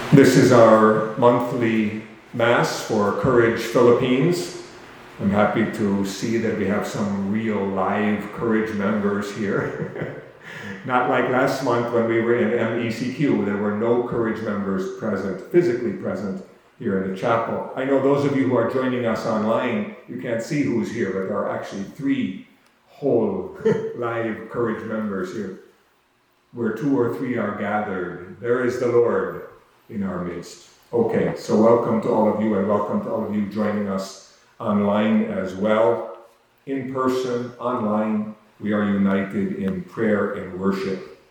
This is our monthly Mass for Courage Philippines. I'm happy to see that we have some real live Courage members here. Not like last month when we were in MECQ, there were no Courage members present, physically present here in the chapel. I know those of you who are joining us online, you can't see who's here, but there are actually 3 whole live Courage members here. Where 2 or 3 are gathered, there is the Lord in our midst. Okay, so welcome to all of you, and welcome to all of you joining us online as well. In person, online, we are united in prayer and worship.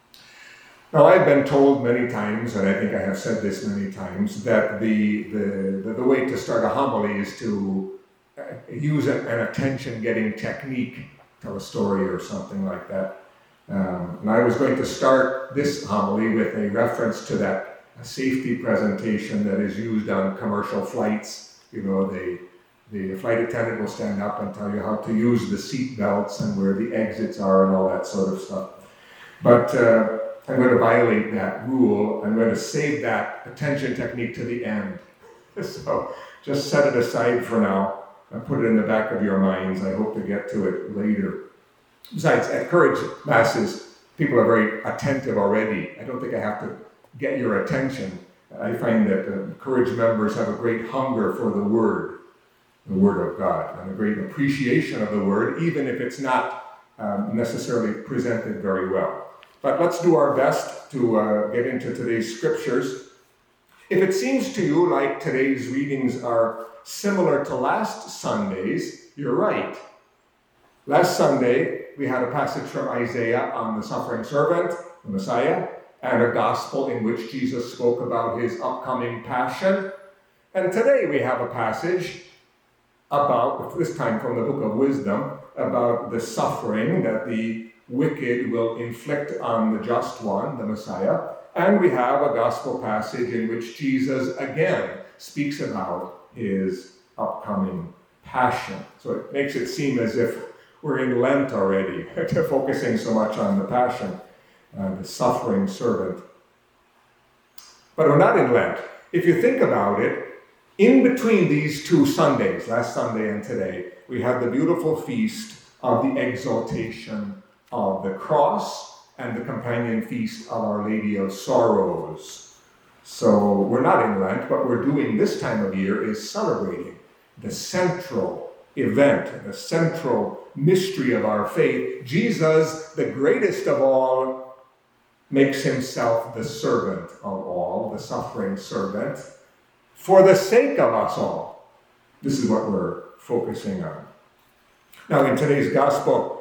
Now, I've been told many times, and I think I have said this many times, that the way to start a homily is to use an attention-getting technique, tell a story or something like that. And I was going to start this homily with a reference to that safety presentation that is used on commercial flights. You know, the flight attendant will stand up and tell you how to use the seat belts and where the exits are and all that sort of stuff. But I'm going to violate that rule. I'm going to save that attention technique to the end. So just set it aside for now and put it in the back of your minds. I hope to get to it later. Besides, at Courage Masses, people are very attentive already. I don't think I have to get your attention. I find that Courage members have a great hunger for the Word of God, and a great appreciation of the Word, even if it's not necessarily presented very well. But let's do our best to get into today's scriptures. If it seems to you like today's readings are similar to last Sunday's, you're right. Last Sunday, we had a passage from Isaiah on the suffering servant, the Messiah, and a gospel in which Jesus spoke about his upcoming passion. And today we have a passage about, this time from the Book of Wisdom, about the suffering that the wicked will inflict on the just one, the Messiah. And we have a gospel passage in which Jesus again speaks about his upcoming passion. So it makes it seem as if we're in Lent already, focusing so much on the passion, the suffering servant. But we're not in Lent. If you think about it, in between these 2 Sundays, last Sunday and today, we have the beautiful feast of the exaltation of the cross and the companion feast of Our Lady of Sorrows. So we're not in Lent. What we're doing this time of year is celebrating the central event, the central mystery of our faith. Jesus, the greatest of all, makes himself the servant of all, the suffering servant, for the sake of us all. This is what we're focusing on. Now, in today's gospel,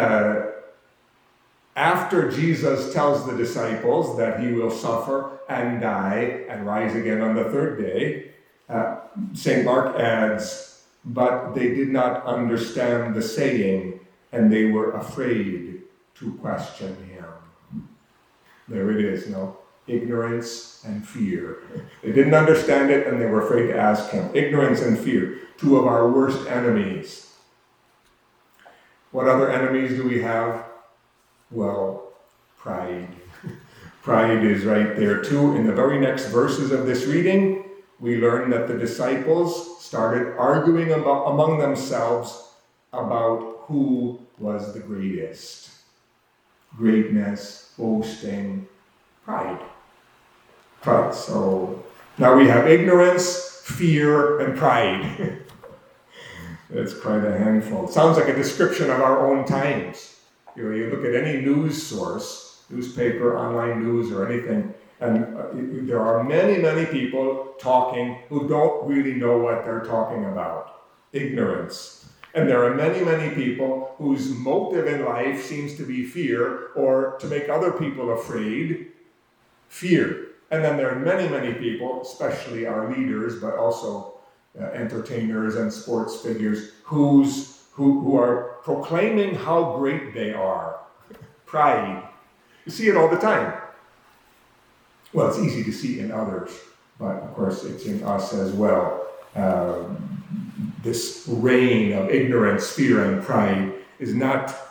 after Jesus tells the disciples that he will suffer and die and rise again on the 3rd day, St. Mark adds, but they did not understand the saying, and they were afraid to question him. There it is, ignorance and fear. They didn't understand it, and they were afraid to ask him. Ignorance and fear, 2 of our worst enemies. What other enemies do we have? Well, pride. Pride is right there too. In the very next verses of this reading, we learn that the disciples started arguing among themselves about who was the greatest. Greatness, boasting, pride. Pride. So now we have ignorance, fear, and pride. It's quite a handful. It sounds like a description of our own times. You look at any news source, newspaper, online news, or anything, and there are many, many people talking who don't really know what they're talking about. Ignorance. And there are many, many people whose motive in life seems to be fear, or to make other people afraid. Fear. And then there are many, many people, especially our leaders, but also entertainers and sports figures, who are proclaiming how great they are. Pride. You see it all the time. Well, it's easy to see in others, but of course it's in us as well. This reign of ignorance, fear, and pride is not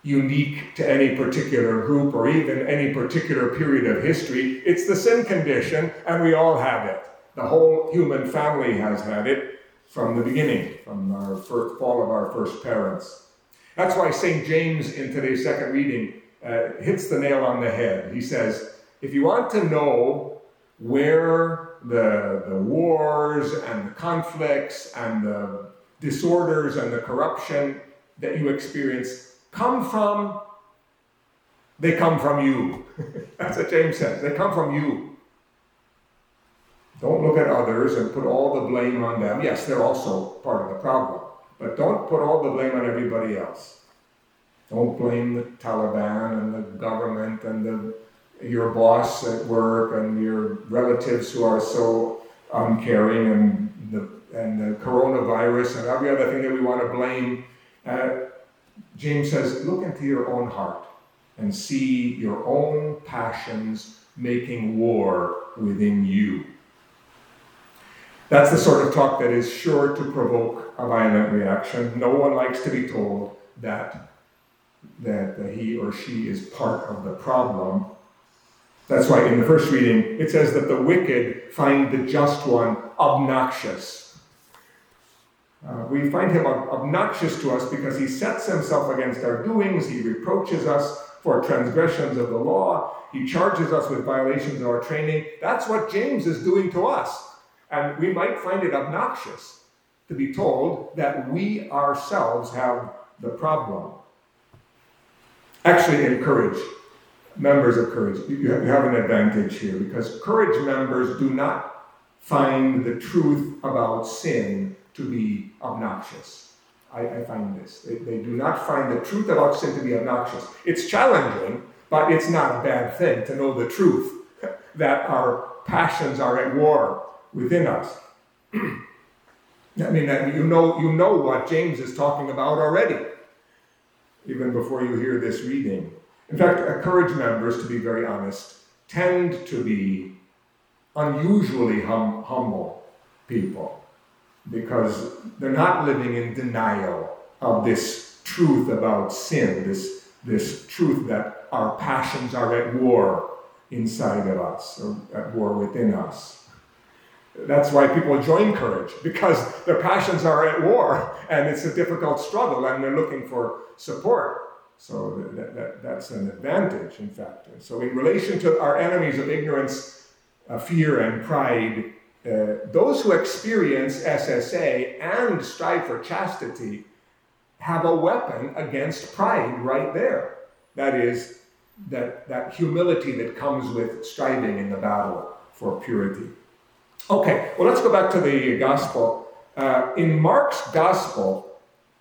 unique to any particular group or even any particular period of history. It's the sin condition, and we all have it. The whole human family has had it from the beginning, from our first fall of our first parents. That's why St. James in today's second reading hits the nail on the head. He says, if you want to know where the wars and the conflicts and the disorders and the corruption that you experience come from, they come from you. That's what James says. They come from you. Don't look at others and put all the blame on them. Yes, they're also part of the problem, but don't put all the blame on everybody else. Don't blame the Taliban and the government and your boss at work and your relatives who are so uncaring and the coronavirus and every other thing that we want to blame. James says, look into your own heart and see your own passions making war within you. That's the sort of talk that is sure to provoke a violent reaction. No one likes to be told that he or she is part of the problem. That's why in the first reading, it says that the wicked find the just one obnoxious. We find him obnoxious to us because he sets himself against our doings. He reproaches us for transgressions of the law. He charges us with violations of our training. That's what James is doing to us. And we might find it obnoxious to be told that we ourselves have the problem. Actually, in Courage, members of Courage, you have an advantage here because Courage members do not find the truth about sin to be obnoxious. I find this. They do not find the truth about sin to be obnoxious. It's challenging, but it's not a bad thing to know the truth, that our passions are at war within us. I mean, you know what James is talking about already, even before you hear this reading. In fact, Courage members, to be very honest, tend to be unusually humble people because they're not living in denial of this truth about sin, this truth that our passions are at war inside of us, or at war within us. That's why people join Courage, because their passions are at war, and it's a difficult struggle, and they're looking for support. So that's an advantage, in fact. And so in relation to our enemies of ignorance, fear, and pride, those who experience SSA and strive for chastity have a weapon against pride right there. That is, that humility that comes with striving in the battle for purity. Okay, well, let's go back to the gospel. In Mark's gospel,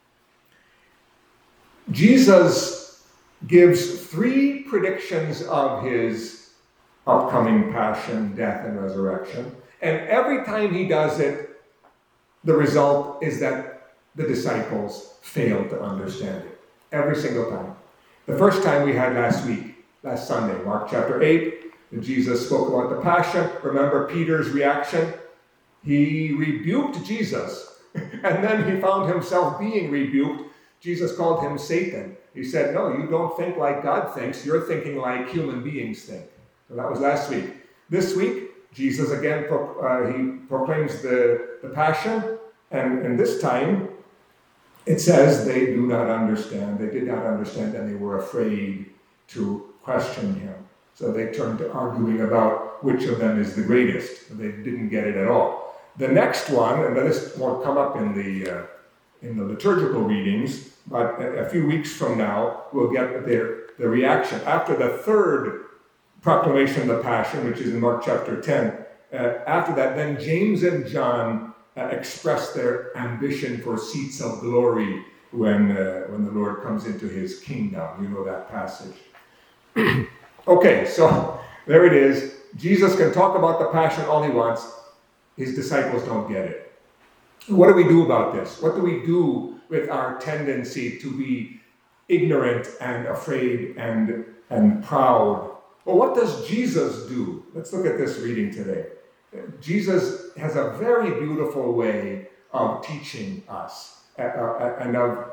Jesus gives 3 predictions of his upcoming passion, death, and resurrection. And every time he does it, the result is that the disciples fail to understand it. Every single time. The first time we had last Sunday, Mark chapter 8, when Jesus spoke about the passion. Remember Peter's reaction? He rebuked Jesus, and then he found himself being rebuked. Jesus called him Satan. He said, no, you don't think like God thinks. You're thinking like human beings think. So that was last week. This week, Jesus again he proclaims the passion, and this time it says they do not understand. They did not understand, and they were afraid to question him. So they turned to arguing about which of them is the greatest. They didn't get it at all. The next one, and this won't come up in the liturgical readings, but a few weeks from now, we'll get the reaction. After the third proclamation of the Passion, which is in Mark chapter 10, after that, then James and John express their ambition for seats of glory when the Lord comes into his kingdom. You know that passage. Okay, so there it is. Jesus can talk about the passion all he wants. His disciples don't get it. What do we do about this? What do we do with our tendency to be ignorant and afraid and proud? Well, what does Jesus do? Let's look at this reading today. Jesus has a very beautiful way of teaching us and of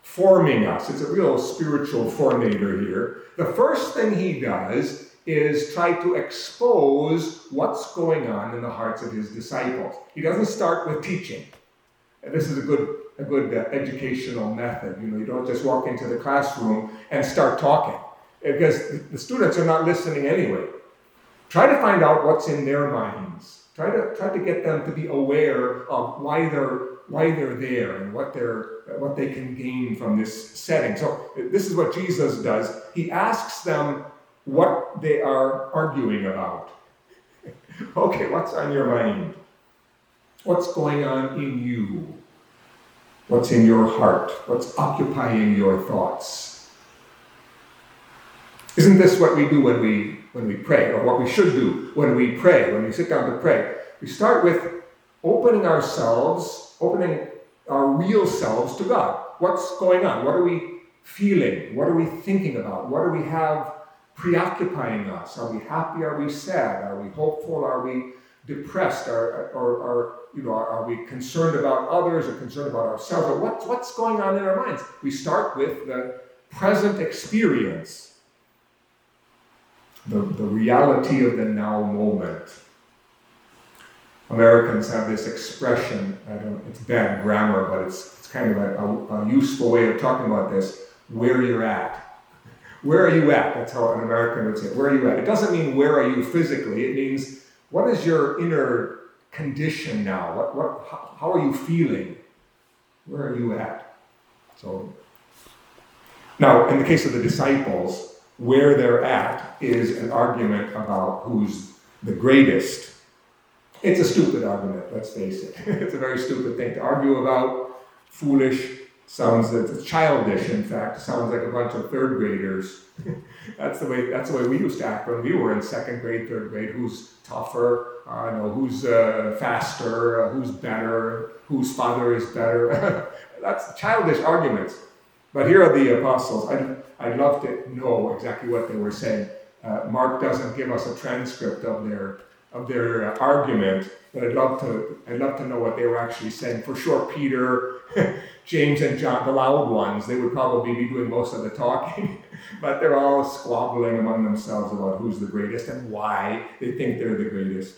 forming us. It's a real spiritual formator here. The first thing he does is try to expose what's going on in the hearts of his disciples. He doesn't start with teaching. And this is a good educational method. You don't just walk into the classroom and start talking, because the students are not listening anyway. Try to find out what's in their minds. Try to get them to be aware of why they're there and what they can gain from this setting. So this is what Jesus does. He asks them what they are arguing about. Okay, what's on your mind? What's going on in you? What's in your heart? What's occupying your thoughts? Isn't this what we do when we pray, or what we should do when we pray, when we sit down to pray? We start with opening our real selves to God. What's going on? What are we feeling? What are we thinking about? What do we have preoccupying us? Are we happy? Are we sad? Are we hopeful? Are we depressed? Are we concerned about others or concerned about ourselves? Or what's going on in our minds? We start with the present experience, the reality of the now moment. Americans have this expression, it's bad grammar, but it's kind of a useful way of talking about this: where you're at. Where are you at? That's how an American would say it. Where are you at? It doesn't mean where are you physically. It means what is your inner condition now? How are you feeling? Where are you at? So now, in the case of the disciples, where they're at is an argument about who's the greatest. It's a stupid argument, let's face it. It's a very stupid thing to argue about. Foolish. It's childish, in fact. Sounds like a bunch of third graders. That's the way we used to act when we were in second grade, third grade. Who's tougher? Who's faster? Who's better? Whose father is better? That's childish arguments. But here are the apostles. I'd love to know exactly what they were saying. Mark doesn't give us a transcript of their argument, but I'd love to know what they were actually saying. For sure, Peter, James, and John, the loud ones, they would probably be doing most of the talking, but they're all squabbling among themselves about who's the greatest and why they think they're the greatest.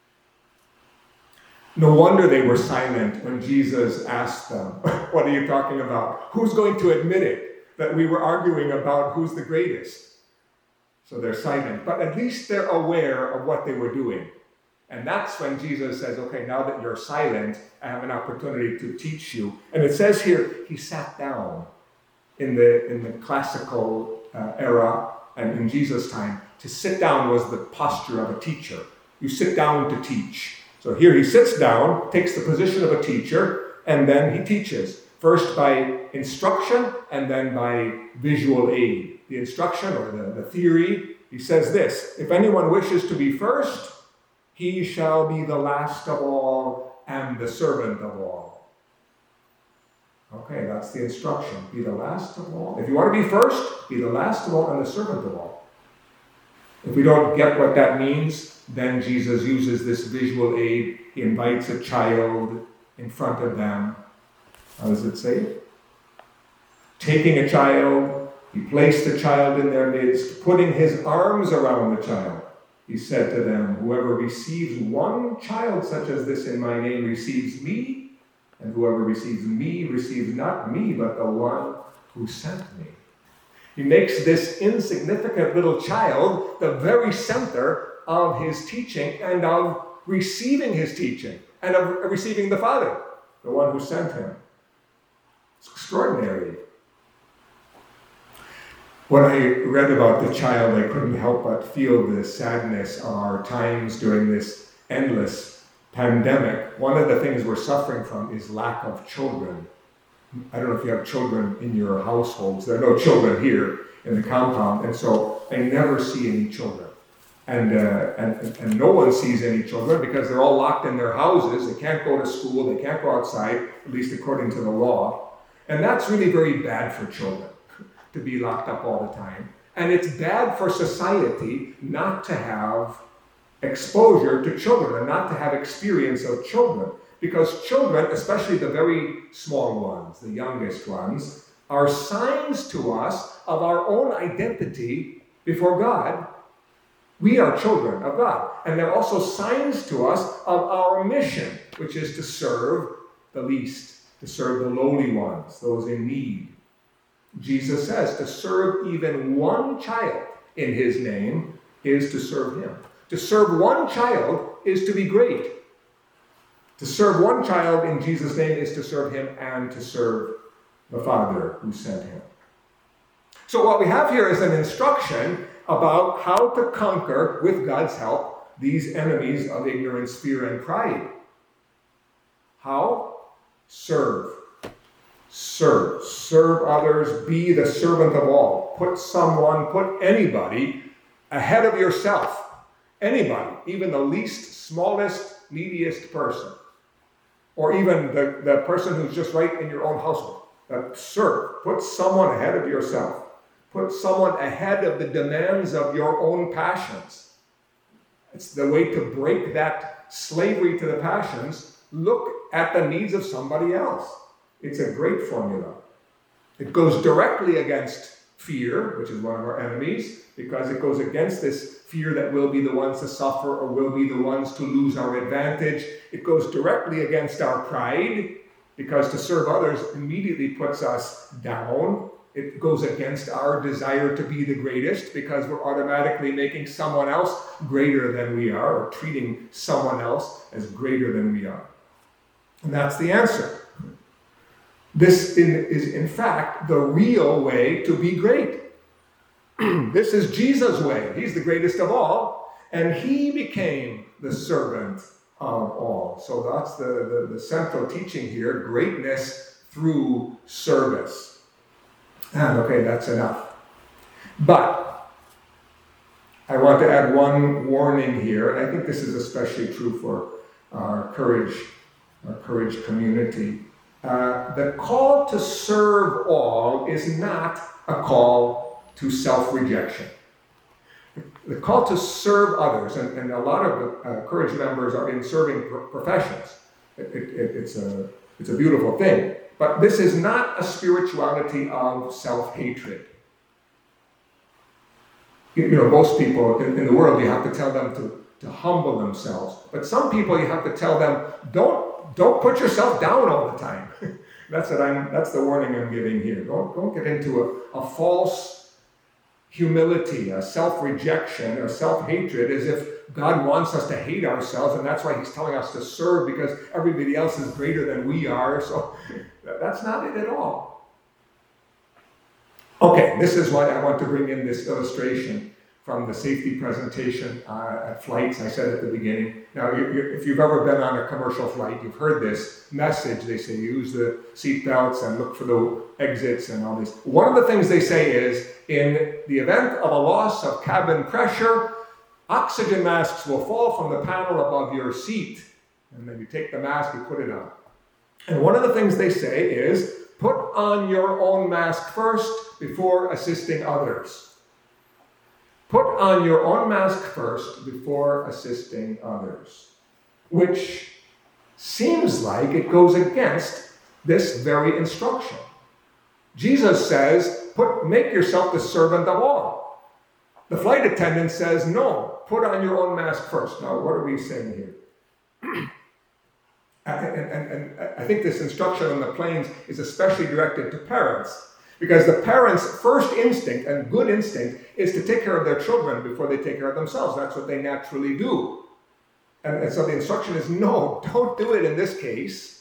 No wonder they were silent when Jesus asked them, "What are you talking about? Who's going to admit it, that we were arguing about who's the greatest?" So they're silent, but at least they're aware of what they were doing. And that's when Jesus says, okay, now that you're silent, I have an opportunity to teach you. And it says here, he sat down. In the classical era and in Jesus' time, to sit down was the posture of a teacher. You sit down to teach. So here he sits down, takes the position of a teacher, and then he teaches. First by instruction and then by visual aid. The instruction or the theory, he says this: if anyone wishes to be first, he shall be the last of all and the servant of all. Okay, that's the instruction. Be the last of all. If you want to be first, be the last of all and the servant of all. If we don't get what that means, then Jesus uses this visual aid. He invites a child in front of them. How does it say? Taking a child, he placed the child in their midst, putting his arms around the child. He said to them, whoever receives one child such as this in my name receives me, and whoever receives me receives not me, but the one who sent me. He makes this insignificant little child the very center of his teaching and of receiving his teaching and of receiving the Father, the one who sent him. It's extraordinary. When I read about the child, I couldn't help but feel the sadness of our times during this endless pandemic. One of the things we're suffering from is lack of children. I don't know if you have children in your households. There are no children here in the compound, and so I never see any children. And no one sees any children because they're all locked in their houses. They can't go to school. They can't go outside, at least according to the law. And that's really very bad for children, to be locked up all the time. And it's bad for society not to have exposure to children and not to have experience of children. Because children, especially the very small ones, the youngest ones, are signs to us of our own identity before God. We are children of God. And they're also signs to us of our mission, which is to serve the least, to serve the lowly ones, those in need. Jesus says to serve even one child in his name is to serve him. To serve one child is to be great. To serve one child in Jesus' name is to serve him and to serve the Father who sent him. So what we have here is an instruction about how to conquer, with God's help, these enemies of ignorance, fear, and pride. How? Serve. Serve. Serve others. Be the servant of all. Put anybody ahead of yourself. Anybody, even the least, smallest, neediest person. Or even the person who's just right in your own household. Serve. Put someone ahead of yourself. Put someone ahead of the demands of your own passions. It's the way to break that slavery to the passions. Look at the needs of somebody else. It's a great formula. It goes directly against fear, which is one of our enemies, because it goes against this fear that we'll be the ones to suffer or we'll be the ones to lose our advantage. It goes directly against our pride, because to serve others immediately puts us down. It goes against our desire to be the greatest, because we're automatically making someone else greater than we are, or treating someone else as greater than we are. And that's the answer. This is, in fact, the real way to be great. This is Jesus' way. He's the greatest of all, and he became the servant of all. So that's the central teaching here, greatness through service. And okay, that's enough. But I want to add one warning here, and I think this is especially true for our courage community. The call to serve all is not a call to self-rejection. The call to serve others, and a lot of the Courage members are in serving professions. It's a beautiful thing. But this is not a spirituality of self-hatred. Most people in the world, you have to tell them to humble themselves. But some people, you have to tell them, don't put yourself down all the time. That's the warning I'm giving here. Don't get into a false humility, a self-rejection, or self-hatred, as if God wants us to hate ourselves, and that's why he's telling us to serve, because everybody else is greater than we are. So that's not it at all. Okay, this is why I want to bring in this illustration from the safety presentation at flights. I said at the beginning. Now, if you've ever been on a commercial flight, you've heard this message. They say use the seat belts and look for the exits and all this. One of the things they say is, in the event of a loss of cabin pressure, oxygen masks will fall from the panel above your seat. And then you take the mask, you put it on. And one of the things they say is, put on your own mask first before assisting others. Put on your own mask first before assisting others. Which seems like it goes against this very instruction. Jesus says, make yourself the servant of all. The flight attendant says, no, put on your own mask first. Now, what are we saying here? And I think this instruction on the planes is especially directed to parents, because the parents' first instinct and good instinct is to take care of their children before they take care of themselves. That's what they naturally do. And so the instruction is, no, don't do it in this case.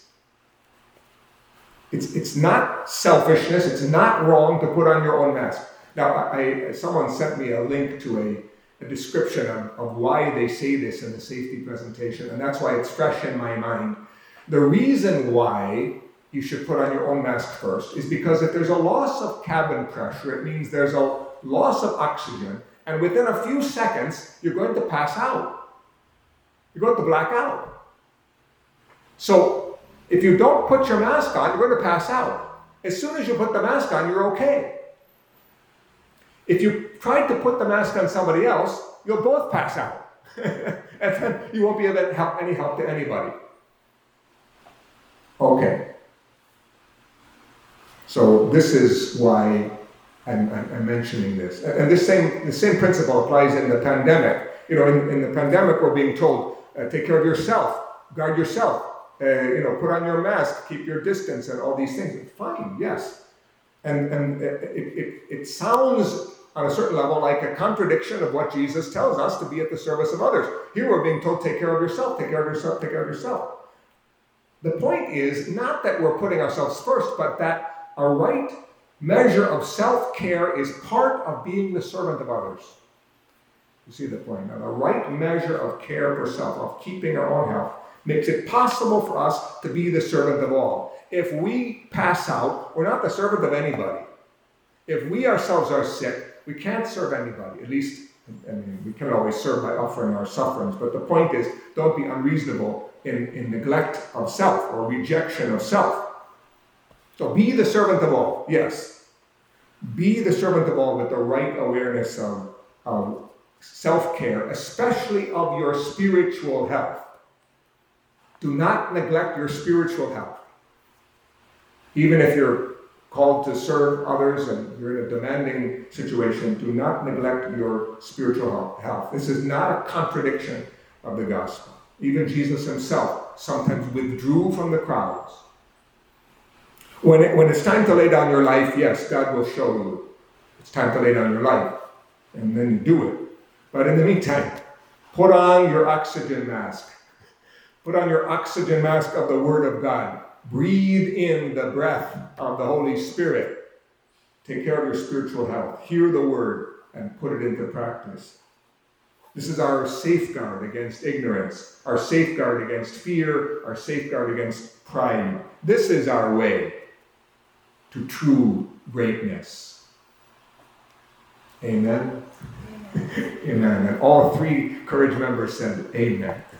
It's not selfishness. It's not wrong to put on your own mask. Now, someone sent me a link to a description of why they say this in the safety presentation, and that's why it's fresh in my mind. The reason why you should put on your own mask first is because if there's a loss of cabin pressure, it means there's a loss of oxygen, and within a few seconds, you're going to pass out. You're going to black out. So if you don't put your mask on, you're going to pass out. As soon as you put the mask on, you're okay. If you try to put the mask on somebody else, you'll both pass out. And then you won't be able to help any help to anybody. Okay. So this is why I'm mentioning this. And the same principle applies in the pandemic. In the pandemic, we're being told, take care of yourself, guard yourself, put on your mask, keep your distance, and all these things. Fine, yes. And it sounds on a certain level like a contradiction of what Jesus tells us to be at the service of others. Here we're being told, take care of yourself, take care of yourself, take care of yourself. The point is not that we're putting ourselves first, but that a right measure of self-care is part of being the servant of others. You see the point? Now, the right measure of care for self, of keeping our own health, makes it possible for us to be the servant of all. If we pass out, we're not the servant of anybody. If we ourselves are sick, we can't serve anybody. At least, we can always serve by offering our sufferings. But the point is, don't be unreasonable in neglect of self or rejection of self. So be the servant of all, yes. Be the servant of all with the right awareness of self-care, especially of your spiritual health. Do not neglect your spiritual health. Even if you're called to serve others and you're in a demanding situation, do not neglect your spiritual health. This is not a contradiction of the gospel. Even Jesus himself sometimes withdrew from the crowds. When it's time to lay down your life, yes, God will show you it's time to lay down your life, and then you do it. But in the meantime, put on your oxygen mask. Put on your oxygen mask of the Word of God. Breathe in the breath of the Holy Spirit. Take care of your spiritual health. Hear the Word and put it into practice. This is our safeguard against ignorance, our safeguard against fear, our safeguard against pride. This is our way to true greatness. Amen? Amen. And all three Courage members said, Amen.